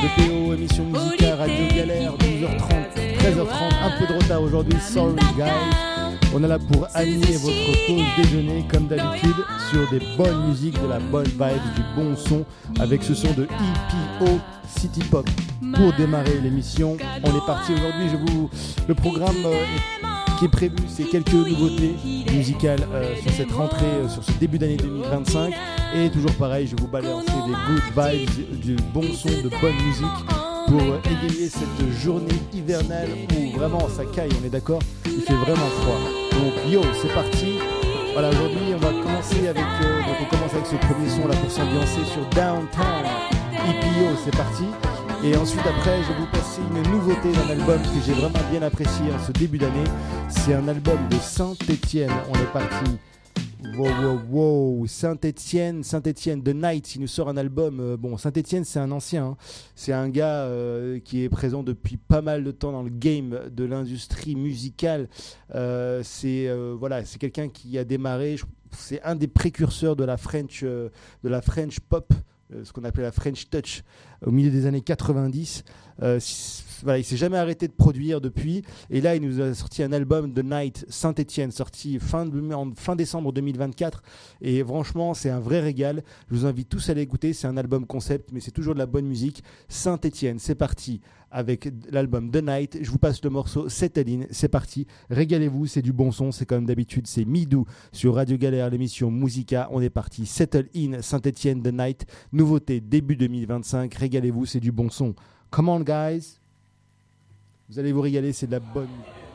de PO, émission musicale, Radio Galère, 12h30, 13h30, un peu de retard aujourd'hui, sorry guys. On est là pour animer votre pause déjeuner comme d'habitude sur des bonnes musiques, de la bonne vibe, du bon son avec ce son de EPO City Pop. Pour démarrer l'émission, on est parti aujourd'hui, le programme qui est prévu, c'est quelques nouveautés musicales sur cette rentrée, sur ce début d'année 2025. Et toujours pareil, je vais vous balancer des good vibes, du bon son, de bonne musique pour égayer cette journée hivernale où vraiment ça caille, on est d'accord, il fait vraiment froid. Donc yo, c'est parti. Voilà, aujourd'hui on va commencer avec, donc on commence avec ce premier son là pour s'ambiancer sur Downtown. EPO, c'est parti. Et ensuite après, je vais vous passer une nouveauté d'un album que j'ai vraiment bien apprécié en ce début d'année. C'est un album de Saint-Etienne. On est parti. Wow. Saint-Etienne, The Night, il nous sort un album. Bon, Saint-Etienne, c'est un ancien. Hein. C'est un gars qui est présent depuis pas mal de temps dans le game de l'industrie musicale. C'est quelqu'un qui a démarré. C'est un des précurseurs de la French pop. Ce qu'on appelait la French Touch au milieu des années 90. Il s'est jamais arrêté de produire depuis. Et là, il nous a sorti un album The Night, Saint-Etienne, sorti fin décembre 2024. Et franchement, c'est un vrai régal. Je vous invite tous à l'écouter. C'est un album concept, mais c'est toujours de la bonne musique. Saint-Etienne, c'est parti avec l'album The Night. Je vous passe le morceau Settle In. C'est parti. Régalez-vous, c'est du bon son. C'est comme d'habitude, c'est Midou sur Radio Galère, l'émission Musica. On est parti. Settle In, Saint-Etienne, The Night. Nouveauté début 2025. Régalez-vous, c'est du bon son. Come on, guys. Vous allez vous régaler, c'est de la bonne.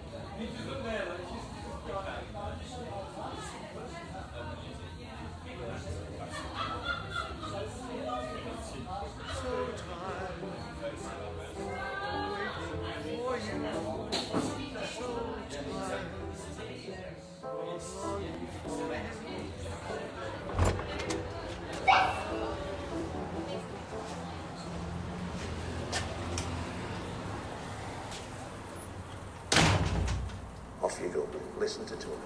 Off you go, listen to it.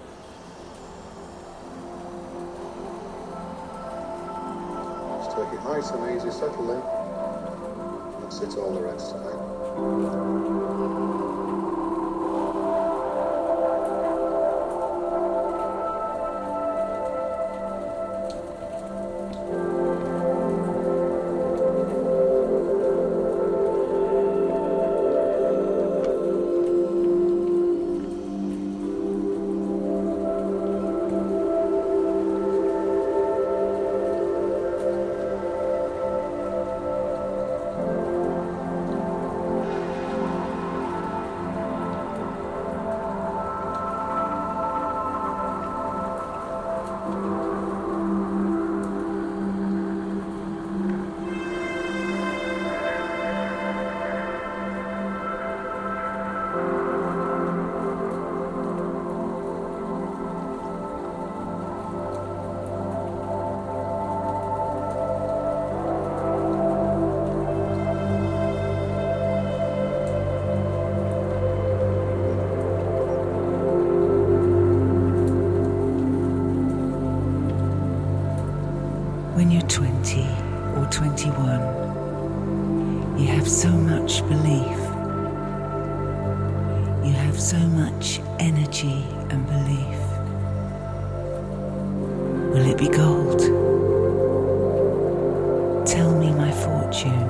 Just take it nice and easy, settle in. That's it, all the rest of it. When you're 20 or 21, you have so much belief. You have so much energy and belief. Will it be gold? Tell me my fortune.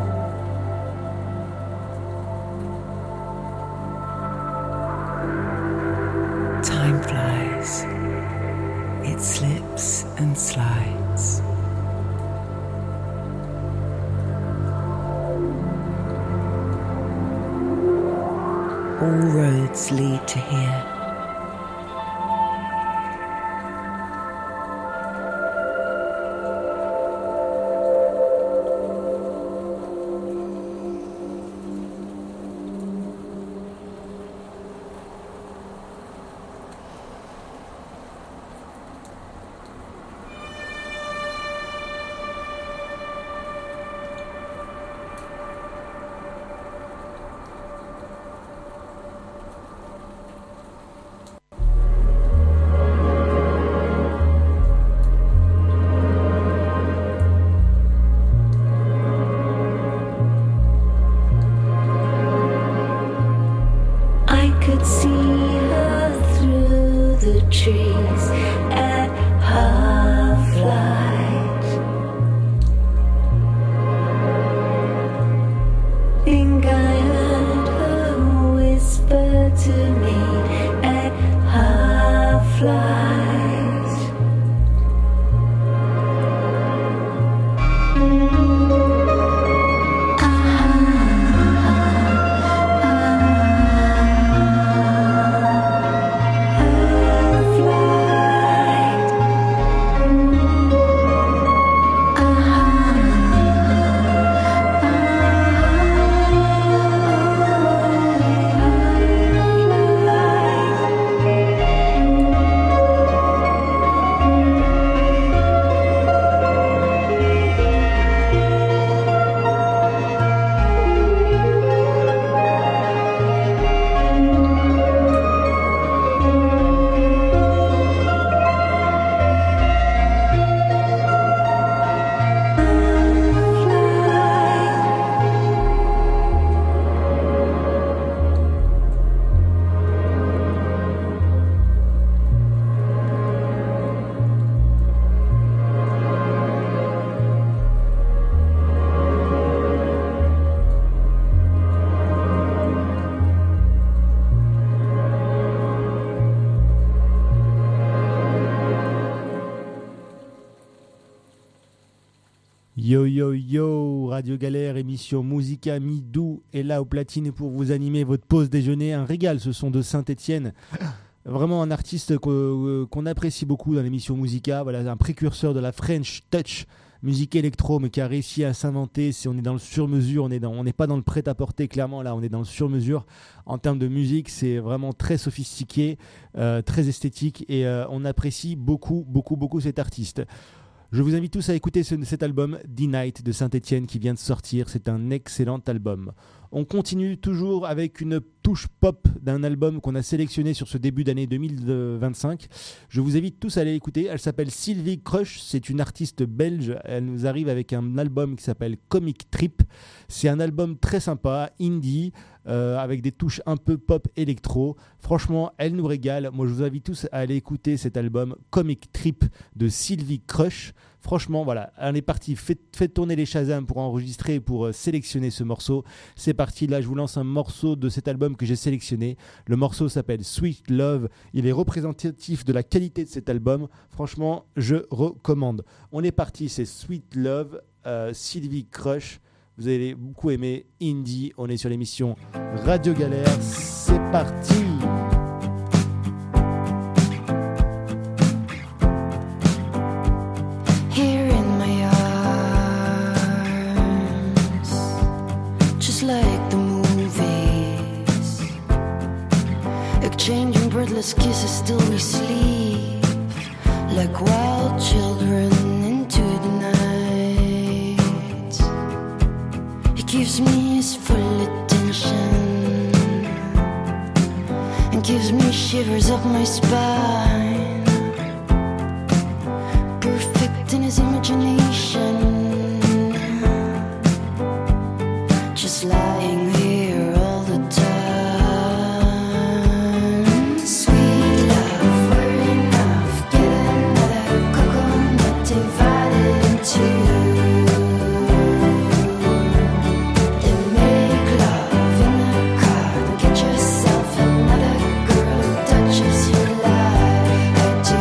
Time flies. It slips and slides. All roads lead to here. Yo yo yo, Radio Galère, émission Musica Midou est là au platine pour vous animer votre pause déjeuner. Un régal, ce son de Saint-Étienne. Vraiment un artiste qu'on apprécie beaucoup dans l'émission Musica. Voilà, un précurseur de la French Touch, musique électro, mais qui a réussi à s'inventer. On est dans le sur-mesure, on n'est pas dans le prêt-à-porter, clairement. Là, on est dans le sur-mesure. En termes de musique, c'est vraiment très sophistiqué, très esthétique, et on apprécie beaucoup cet artiste. Je vous invite tous à écouter cet album D-Night de Saint-Étienne qui vient de sortir. C'est un excellent album. On continue toujours avec une touche pop d'un album qu'on a sélectionné sur ce début d'année 2025. Je vous invite tous à aller écouter. Elle s'appelle Sylvie Crush. C'est une artiste belge. Elle nous arrive avec un album qui s'appelle Comic Trip. C'est un album très sympa, indie, avec des touches un peu pop électro. Franchement, elle nous régale. Moi, je vous invite tous à aller écouter cet album Comic Trip de Sylvie Crush. Franchement, voilà, on est parti. Faites tourner les Shazam pour enregistrer, pour sélectionner ce morceau. C'est parti. Là, je vous lance un morceau de cet album que j'ai sélectionné. Le morceau s'appelle Sweet Love. Il est représentatif de la qualité de cet album. Franchement, je recommande. On est parti. C'est Sweet Love, Sylvie Crush. Vous allez beaucoup aimer Indie. On est sur l'émission Radio Galère. C'est parti. Here in my arms, just like the movies, exchanging breathless kisses till we sleep, like wild children into the night. He gives me his full attention and gives me shivers up my spine. Perfect in his imagination, just lying here all the time. Sweet love, we're enough. Get another coconut divided in two. Then make love in the car. Get yourself another girl who touches you like I do.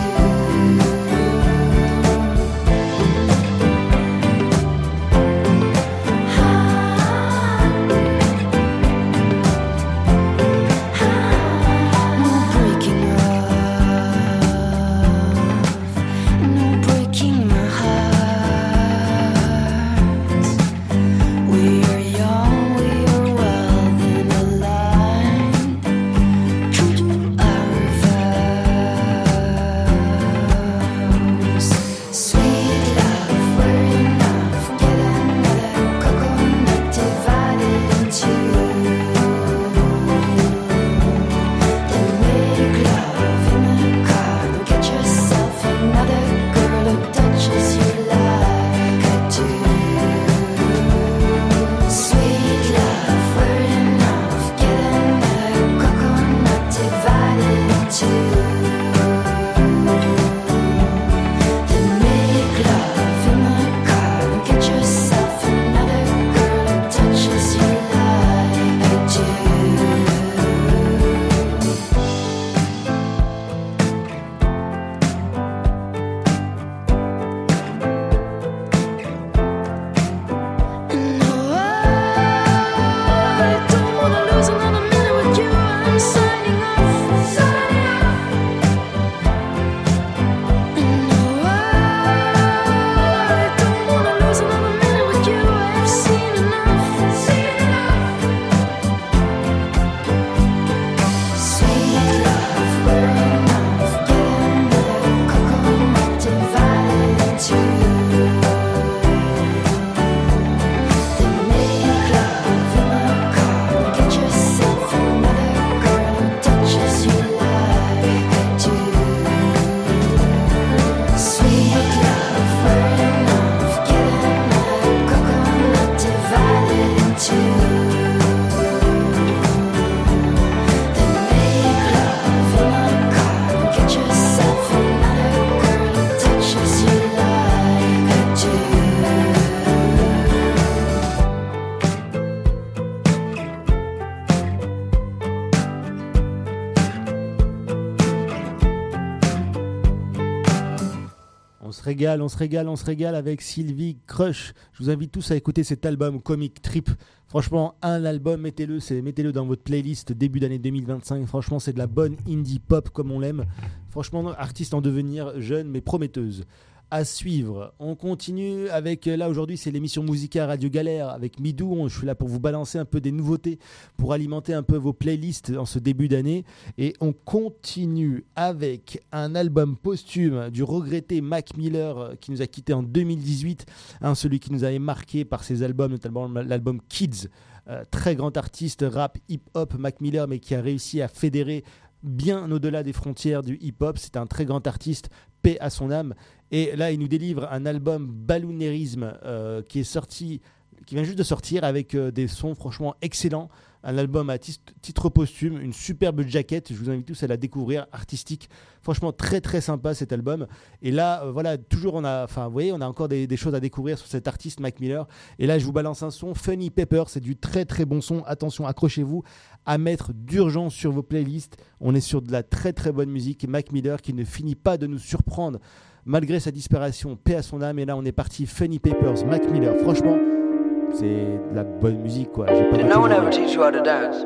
se régale avec Sylvie Crush. Je vous invite tous à écouter cet album Comic Trip. Franchement, un album, mettez-le dans votre playlist début d'année 2025. Franchement, c'est de la bonne indie pop comme on l'aime. Franchement, artiste en devenir, jeune mais prometteuse. À suivre, on continue avec, là aujourd'hui c'est l'émission Musica Radio Galère avec Midou, je suis là pour vous balancer un peu des nouveautés, pour alimenter un peu vos playlists en ce début d'année, et on continue avec un album posthume du regretté Mac Miller qui nous a quitté en 2018, celui qui nous avait marqué par ses albums, notamment l'album Kids, très grand artiste rap hip-hop Mac Miller, mais qui a réussi à fédérer bien au-delà des frontières du hip-hop. C'est un très grand artiste, paix à son âme. Et là, il nous délivre un album Balloonerisme qui vient juste de sortir avec des sons franchement excellents. Un album à titre posthume, une superbe jaquette. Je vous invite tous à la découvrir, artistique. Franchement, très très sympa cet album. Et là, voilà, toujours on a encore des choses à découvrir sur cet artiste Mac Miller. Et là, je vous balance un son Funny Pepper. C'est du très très bon son. Attention, accrochez-vous à mettre d'urgence sur vos playlists. On est sur de la très très bonne musique. Mac Miller qui ne finit pas de nous surprendre malgré sa disparition. Paix à son âme. Et là, on est parti. Funny Papers, Mac Miller. Franchement, c'est de la bonne musique, quoi. Did no one ever teach you how to dance?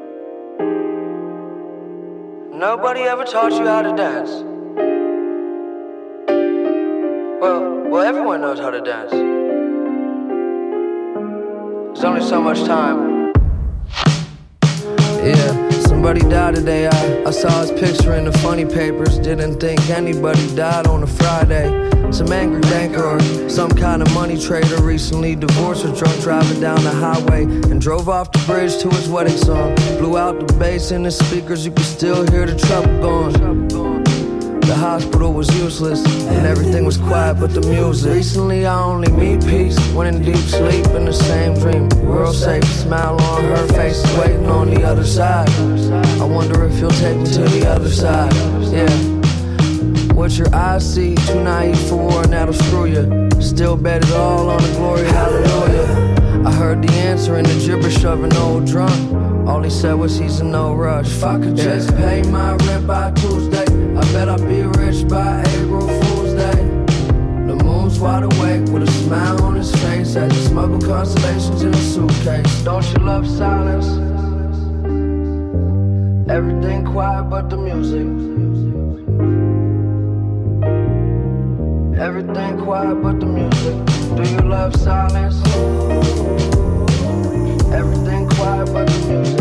Nobody ever taught you how to dance. Well, everyone knows how to dance. There's only so much time. Yeah, somebody died today. I saw his picture in the funny papers. Didn't think anybody died on a Friday. Some angry banker or some kind of money trader recently divorced or drunk driving down the highway and drove off the bridge to his wedding song. Blew out the bass in his speakers, you could still hear the trouble going. The hospital was useless and everything was quiet but the music. Recently I only meet peace when in deep sleep in the same dream. World safe, smile on her face, waiting on the other side. I wonder if you'll take me to the other side. Yeah. What your eyes see, too naive for war and that'll screw you. Still bet it all on the glory, hallelujah. I heard the answer in the gibberish of an old drunk. All he said was he's in no rush. If I could just pay my rent by Tuesday, I bet I'd be rich by April Fool's Day. The moon's wide awake with a smile on his face as he smuggled constellations in a suitcase. Don't you love silence? Everything quiet but the music. Everything quiet but the music. Do you love silence? Everything quiet but the music.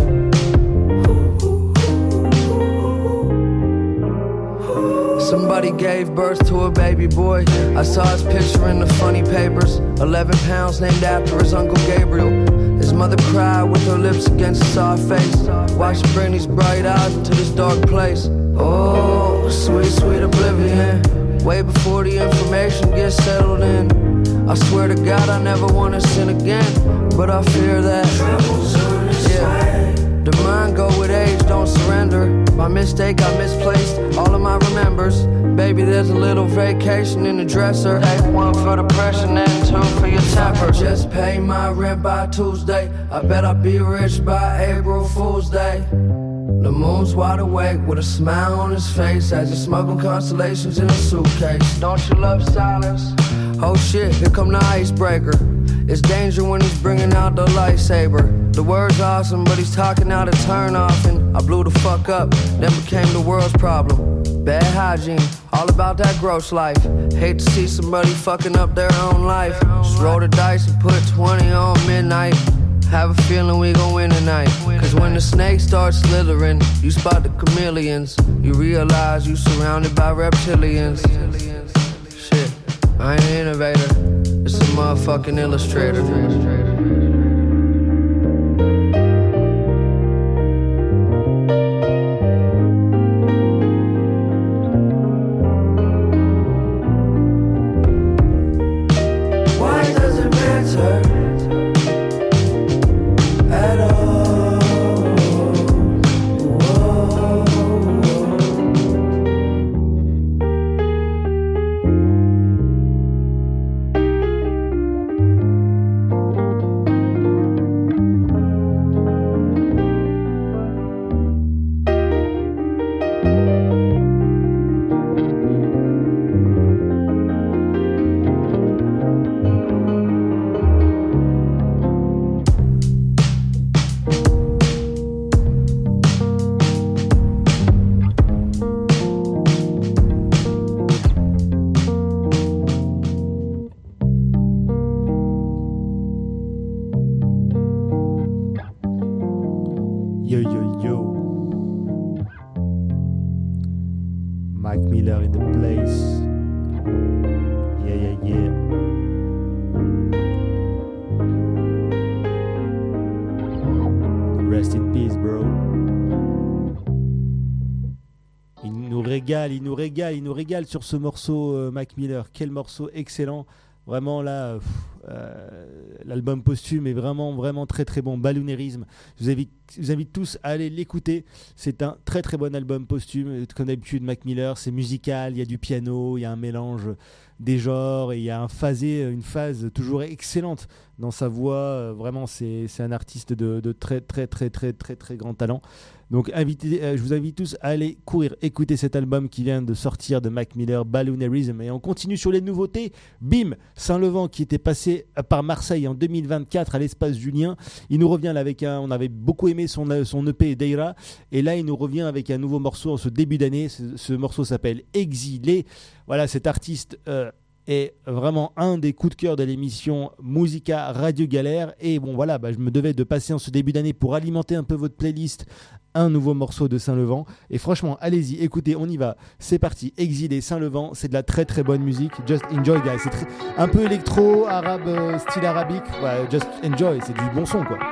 Somebody gave birth to a baby boy. I saw his picture in the funny papers. 11 pounds named after his Uncle Gabriel. His mother cried with her lips against his soft face. Watch him bring these bright eyes into this dark place. Oh, sweet, sweet oblivion. Way before the information gets settled in. I swear to God I never want to sin again, but I fear that. Yeah, the mind go with age, don't surrender. My mistake, I misplaced all of my remembers. Baby, there's a little vacation in the dresser. Take one for the pressure and two for your temper. Just pay my rent by Tuesday. I bet I'll be rich by April Fool's Day. The moon's wide awake with a smile on his face as he smuggled constellations in a suitcase. Don't you love silence? Oh shit, here come the icebreaker. It's danger when he's bringing out the lightsaber. The word's awesome, but he's talking out of turn off, and I blew the fuck up, then became the world's problem. Bad hygiene, all about that gross life. Hate to see somebody fucking up their own life. Just roll the dice and put 20 on midnight. Have a feeling we gon' win tonight. Cause when the snake starts slithering, you spot the chameleons. You realize you surrounded by reptilians. Shit, I ain't an innovator, it's a motherfucking illustrator. Yo yo yo. Mac Miller in the place. Yeah yeah yeah. Rest in peace, bro. Il nous régale sur ce morceau, Mac Miller. Quel morceau excellent. Vraiment là, l'album posthume est vraiment très très bon. Balloonerism, je vous invite tous à aller l'écouter. C'est un très très bon album posthume. Comme d'habitude, Mac Miller, c'est musical, il y a du piano, il y a un mélange des genres et il y a une phase toujours excellente dans sa voix. Vraiment, c'est un artiste de très très très très très très grand talent. Donc je vous invite tous à aller courir écouter cet album qui vient de sortir de Mac Miller, Balloonerism. Et on continue sur les nouveautés. Bim, Saint-Levant qui était passé par Marseille en 2024 à l'Espace Julien. Il nous revient là avec on avait beaucoup aimé son EP Deira, et là il nous revient avec un nouveau morceau en ce début d'année. Ce morceau s'appelle Exilé. Voilà, cet artiste est vraiment un des coups de cœur de l'émission Musica Radio Galère. Et bon voilà, je me devais de passer en ce début d'année pour alimenter un peu votre playlist un nouveau morceau de Saint-Levant. Et franchement, allez-y, écoutez, on y va. C'est parti, Exilé, Saint-Levant, c'est de la très très bonne musique. Just enjoy, guys. C'est un peu électro, arabe, style arabique. Ouais, just enjoy, c'est du bon son, quoi.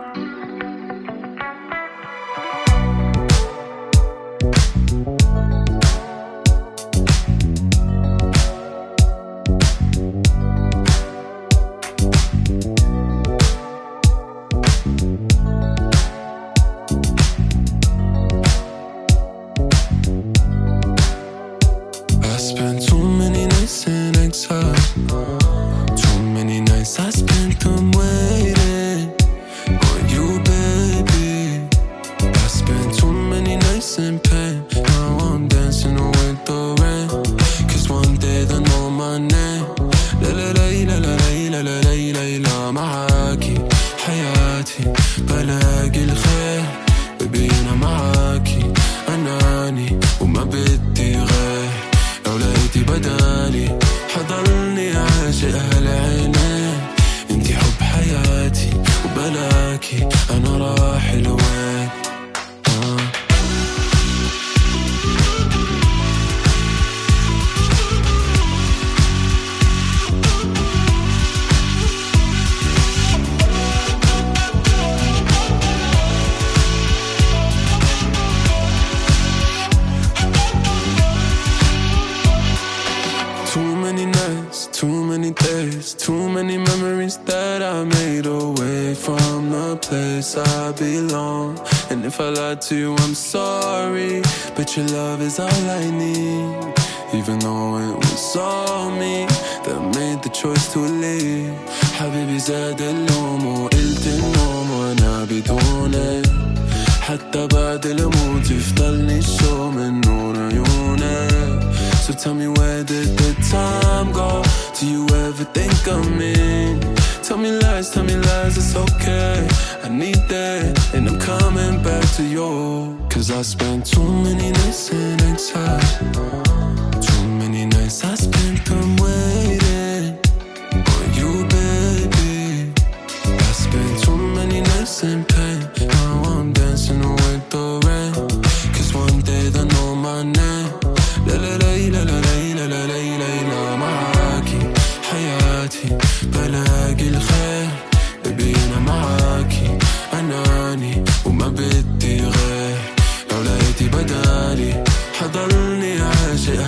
To you, I'm sorry, but your love is all I need. Even though it was all me that made the choice to leave. حبيبي زاد اللوم وقلت النوم وانا بدونك. حتى بعد الموت يفضلني الشوق من نور عيونك. So tell me, where did the time go? Do you ever think of me? Tell me lies, it's okay. I need that, and I'm coming back to you. Cause I spent too many nights in exile. Too many nights I spent them waiting for you, baby. I spent too many nights in pain. Now I'm dancing with the rain. Cause one day they'll know my name. La la la la la la la la la. معاكي حياتي بلاقي الخير. Baby أنا معاكي أناني وما بدي غير. لو لقيتي بدالي حضلني عاشق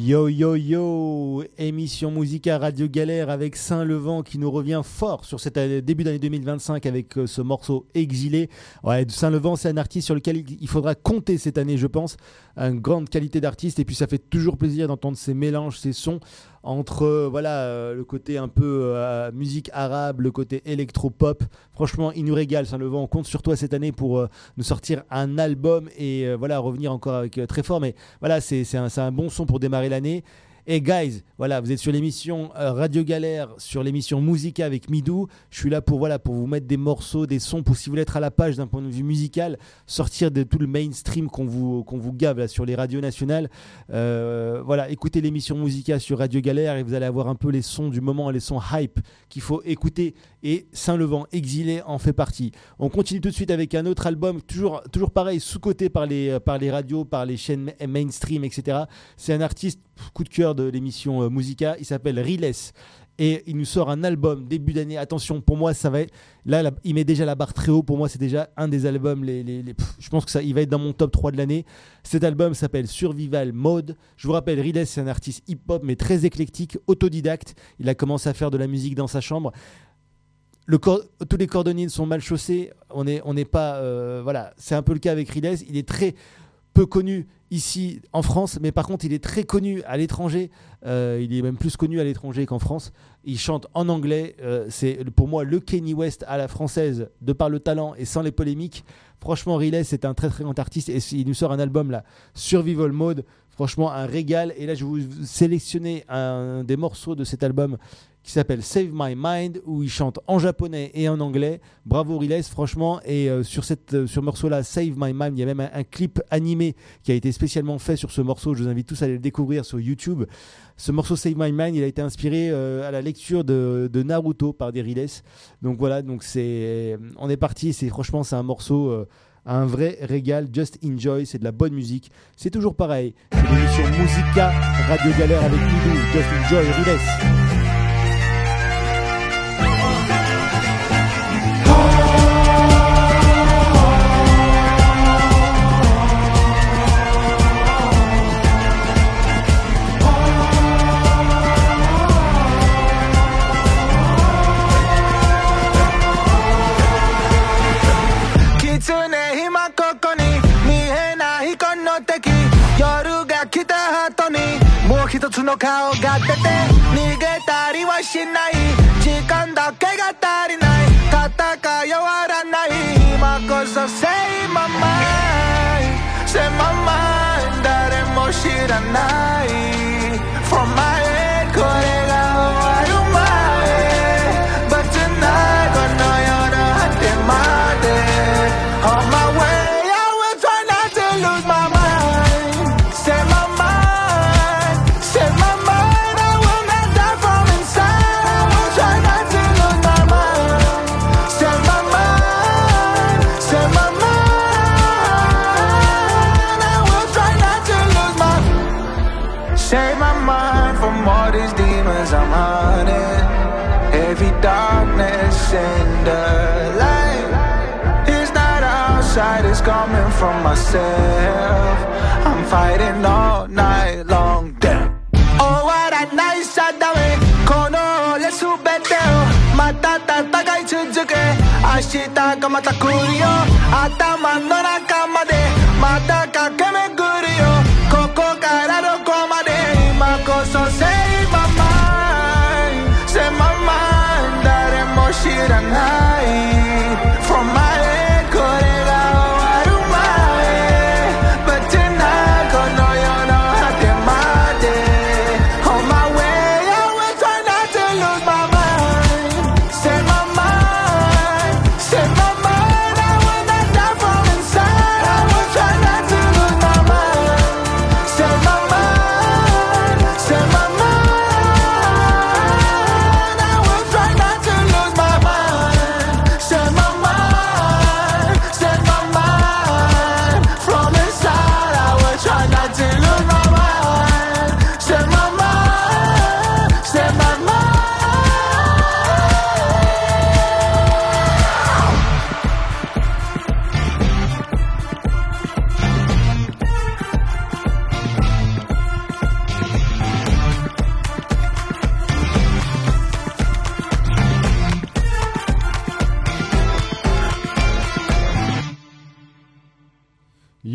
Yo yo yo, émission Musica Radio Galère avec Saint-Levant qui nous revient fort sur cet début d'année 2025 avec ce morceau Exilé. Ouais, Saint-Levant, c'est un artiste sur lequel il faudra compter cette année, je pense. Une grande qualité d'artiste et puis ça fait toujours plaisir d'entendre ces mélanges, ces sons entre le côté un peu musique arabe, le côté électro-pop. Franchement, il nous régale Saint-Levant. On compte sur toi cette année pour nous sortir un album et revenir encore avec très fort. Mais voilà, c'est un bon son pour démarrer l'année. Et guys, voilà, vous êtes sur l'émission Radio Galère, sur l'émission Musica avec Midou. Je suis là pour vous mettre des morceaux, des sons, pour si vous voulez être à la page d'un point de vue musical, sortir de tout le mainstream qu'on vous gave là, sur les radios nationales. Écoutez l'émission Musica sur Radio Galère et vous allez avoir un peu les sons du moment, les sons hype qu'il faut écouter. Et Saint-Levant, Exilé en fait partie. On continue tout de suite avec un autre album, toujours pareil, sous-coté par les radios, par les chaînes mainstream, etc. C'est un artiste coup de cœur de l'émission Musica, il s'appelle Riles et il nous sort un album début d'année. Attention, pour moi ça va être là, il met déjà la barre très haut. Pour moi c'est déjà un des albums je pense que ça il va être dans mon top 3 de l'année. Cet album s'appelle Survival Mode. Je vous rappelle, Riles c'est un artiste hip-hop mais très éclectique, autodidacte. Il a commencé à faire de la musique dans sa chambre. Tous les cordonniers sont mal chaussés. On n'est pas c'est un peu le cas avec Riles. Il est très peu connu ici en France, mais par contre il est très connu à l'étranger. Il est même plus connu à l'étranger qu'en France. Il chante en anglais. C'est pour moi le Kanye West à la française, de par le talent et sans les polémiques. Franchement, Riles c'est un très très grand artiste et il nous sort un album là, Survival Mode. Franchement, un régal. Et là, je vais vous sélectionner un des morceaux de cet album qui s'appelle Save My Mind, où il chante en japonais et en anglais. Bravo Riles, franchement. Et sur ce morceau-là, Save My Mind, il y a même un clip animé qui a été spécialement fait sur ce morceau. Je vous invite tous à aller le découvrir sur YouTube. Ce morceau Save My Mind, il a été inspiré à la lecture de Naruto par des Riles. Donc voilà, on est parti. Franchement, c'est un morceau... un vrai régal, just enjoy, c'est de la bonne musique. C'est toujours pareil, c'est l'émission Musica Radio Galère avec Midou, just enjoy, Riles. Say my mind, daremo shiranai. From my head, korega haru mae. But tonight, gono yoro hate made. On my way, I will try not to lose my mind. Say my mind, I will not die from inside. I will try not to lose my mind. Say my mind, say my save my mind from all these demons I'm hunting. Every darkness in the light. It's not outside, it's coming from myself. I'm fighting all night long. Damn. Oh, what a nice Adame. Kono le subeteo. Matata takai chujuke. Ashita kamata kurio. Atama no nakama de. Mataka keme gurio. Koko kararo koma de. So save my mind, daremo shiranai. From my head, korega haru mae. But tonight, kono yoro hate made. On my way, I will try not to lose my mind. Save my mind, I will not die from inside. I will try not to lose my mind.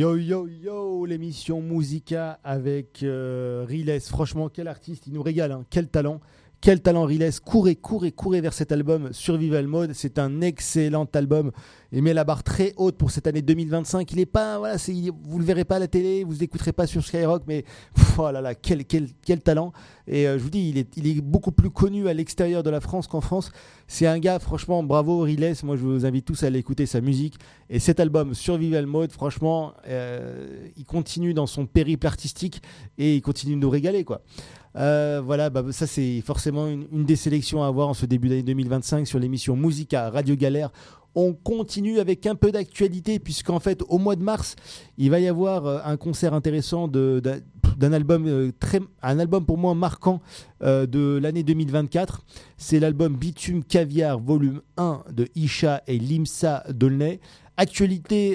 Yo yo yo, l'émission Musica avec Riles. Franchement, quel artiste, il nous régale, hein. Quel talent Riles. Courez vers cet album Survival Mode. C'est un excellent album. Il met la barre très haute pour cette année 2025. Il est pas, voilà, vous le verrez pas à la télé, vous l'écouterez pas sur Skyrock, mais oh là là, quel talent. Et je vous dis, il est beaucoup plus connu à l'extérieur de la France qu'en France. C'est un gars, franchement, bravo Riles. Moi, je vous invite tous à aller écouter sa musique. Et cet album Survival Mode, franchement, il continue dans son périple artistique et il continue de nous régaler, quoi. Voilà, ça c'est forcément une des sélections à avoir en ce début d'année 2025 sur l'émission Musica Radio Galère. On continue avec un peu d'actualité puisqu'en fait au mois de mars il va y avoir un concert intéressant d'un album un album pour moi marquant de l'année 2024. C'est l'album Bitume Caviar volume 1 de Isha et Limsa Dolnay. Actualité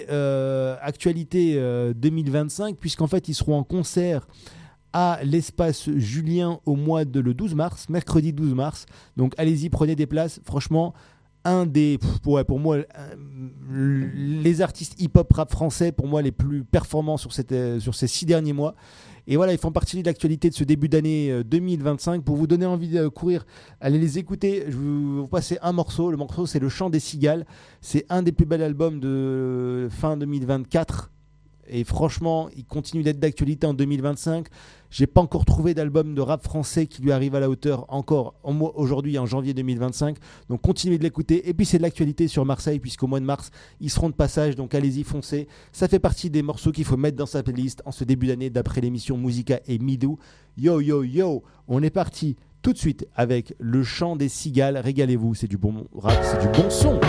2025 puisqu'en fait ils seront en concert à l'espace Julien le 12 mars, mercredi 12 mars. Donc allez-y, prenez des places. Franchement, pour moi, les artistes hip-hop rap français, pour moi, les plus performants sur ces 6 derniers mois. Et voilà, ils font partie de l'actualité de ce début d'année 2025. Pour vous donner envie de courir, allez les écouter. Je vais vous passer un morceau. Le morceau, c'est Le Chant des Cigales. C'est un des plus bels albums de fin 2024. Et franchement, il continue d'être d'actualité en 2025. J'ai pas encore trouvé d'album de rap français qui lui arrive à la hauteur encore aujourd'hui en janvier 2025. Donc continuez de l'écouter. Et puis c'est de l'actualité sur Marseille puisqu'au mois de mars, ils seront de passage. Donc allez-y, foncez. Ça fait partie des morceaux qu'il faut mettre dans sa playlist en ce début d'année d'après l'émission Musica et Midou. Yo yo yo, on est parti tout de suite avec Le Chant des Cigales. Régalez-vous, c'est du bon rap, c'est du bon son.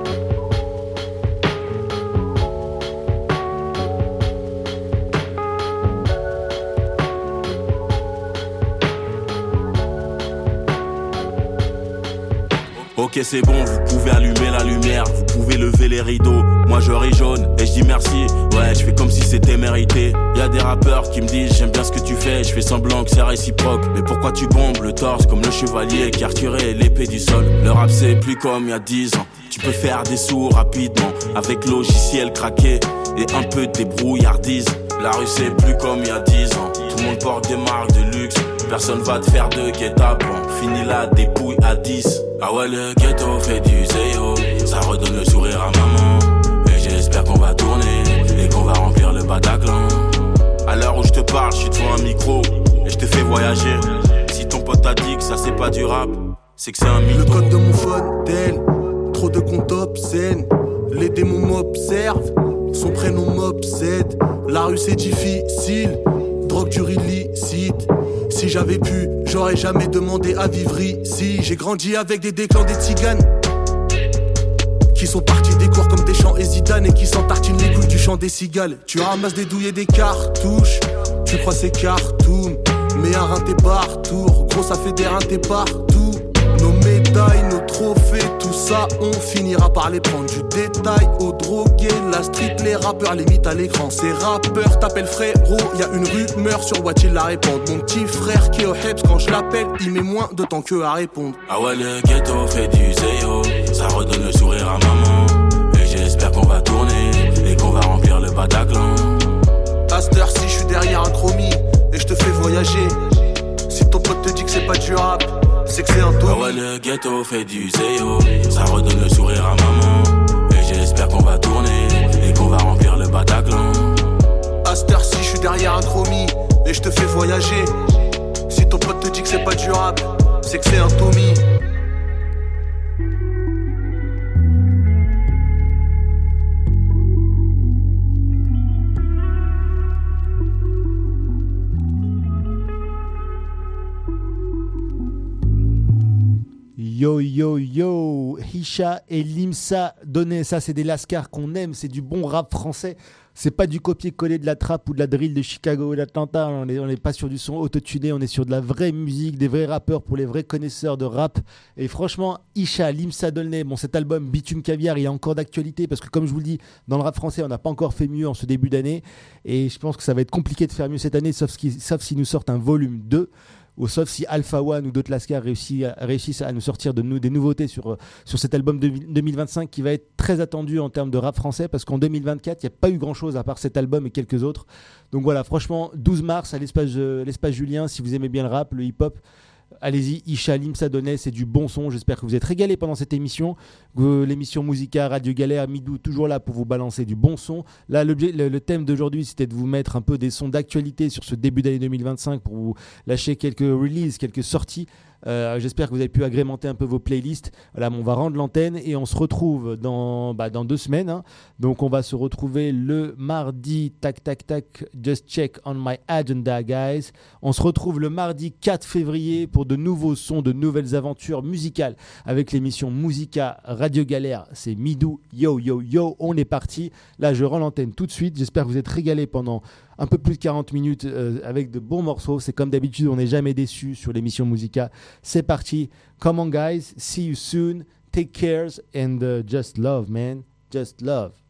Ok c'est bon, vous pouvez allumer la lumière, vous pouvez lever les rideaux. Moi je ris jaune et je dis merci, ouais je fais comme si c'était mérité. Y'a des rappeurs qui me disent j'aime bien ce que tu fais, je fais semblant que c'est réciproque. Mais pourquoi tu bombes le torse comme le chevalier qui a retiré l'épée du sol? Le rap c'est plus comme il y a 10 ans, tu peux faire des sous rapidement avec logiciel craqué et un peu de débrouillardise. La rue c'est plus comme il y a 10 ans, tout le monde porte des marques de luxe. Personne va te faire de guet-apens, fini la dépouille à 10. Ah ouais le ghetto fait du zéo, ça redonne le sourire à maman. Et j'espère qu'on va tourner et qu'on va remplir le Bataclan. À l'heure où je te parle, je suis devant un micro et je te fais voyager. Si ton pote t'a dit que ça c'est pas du rap, c'est que c'est un mytho. Le code de mon Fontaine, trop de comptes obscènes. Les démons m'observent, son prénom m'obsède. La rue c'est difficile, drogue dure illicite. Si j'avais pu, j'aurais jamais demandé à vivre ici. J'ai grandi avec des déclans des tziganes qui sont partis des cours comme des chants et Zidane et qui s'entartinent les couilles du chant des cigales. Tu ramasses des douilles et des cartouches, tu crois c'est cartoon, mais un rein t'es partout, gros ça fait des reins t'es partout. Nos médailles, nos trophées, tout ça on finira par les prendre. Du détail au drogué, la street, les rappeurs, les mythes à l'écran. Ces rappeurs t'appellent frérot, y'a une rumeur sur what il la répondre. Mon petit frère qui est au Heps, quand je l'appelle, il met moins de temps que à répondre. Ah ouais le ghetto fait du zéo, ça redonne le sourire à maman. Et j'espère qu'on va tourner et qu'on va remplir le Bataclan. À cette heure-ci je suis derrière un chromie et je te fais voyager. Si ton pote te dit que c'est pas du rap, c'est que c'est un taux. Ah ouais le ghetto fait du zéo, ça redonne le sourire à maman. Et j'espère qu'on va tourner et qu'on va remplir le Bataclan. À cette heure-ci je suis derrière un chromie et je te fais voyager. Si ton pote te dit que c'est pas du rap, c'est que c'est un Tommy. Yo yo yo, Isha et Limsa Dolnay, ça c'est des lascars qu'on aime, c'est du bon rap français. C'est pas du copier-coller de la trap ou de la drill de Chicago ou d'Atlanta. On est pas sur du son autotuné, on est sur de la vraie musique, des vrais rappeurs pour les vrais connaisseurs de rap. Et franchement, Isha, Limsa Dolnay, bon, cet album Bitume Caviar, il est encore d'actualité parce que comme je vous le dis, dans le rap français, on n'a pas encore fait mieux en ce début d'année. Et je pense que ça va être compliqué de faire mieux cette année, sauf s'ils nous sortent un volume 2. sauf si Alpha One ou d'autres Lascar réussissent à nous sortir des nouveautés sur cet album de 2025 qui va être très attendu en termes de rap français, parce qu'en 2024 il n'y a pas eu grand chose à part cet album et quelques autres. Donc voilà, franchement 12 mars à l'espace Julien, si vous aimez bien le rap, le hip-hop, allez-y. Isha, Limsa Donnet, c'est du bon son. J'espère que vous êtes régalés pendant cette émission. L'émission Musica, Radio Galère, Midou, toujours là pour vous balancer du bon son. Là, le thème d'aujourd'hui, c'était de vous mettre un peu des sons d'actualité sur ce début d'année 2025 pour vous lâcher quelques releases, quelques sorties. J'espère que vous avez pu agrémenter un peu vos playlists. Voilà, on va rendre l'antenne et on se retrouve dans 2 semaines. Hein. Donc on va se retrouver le mardi, tac, just check on my agenda, guys. On se retrouve le mardi 4 février pour de nouveaux sons, de nouvelles aventures musicales avec l'émission Musica Radio Galère. C'est Midou, yo, on est parti. Là, je rends l'antenne tout de suite. J'espère que vous êtes régalés pendant un peu plus de 40 minutes avec de bons morceaux. C'est comme d'habitude, on n'est jamais déçu sur l'émission Musica. C'est parti. Come on, guys. See you soon. Take care and just love, man. Just love.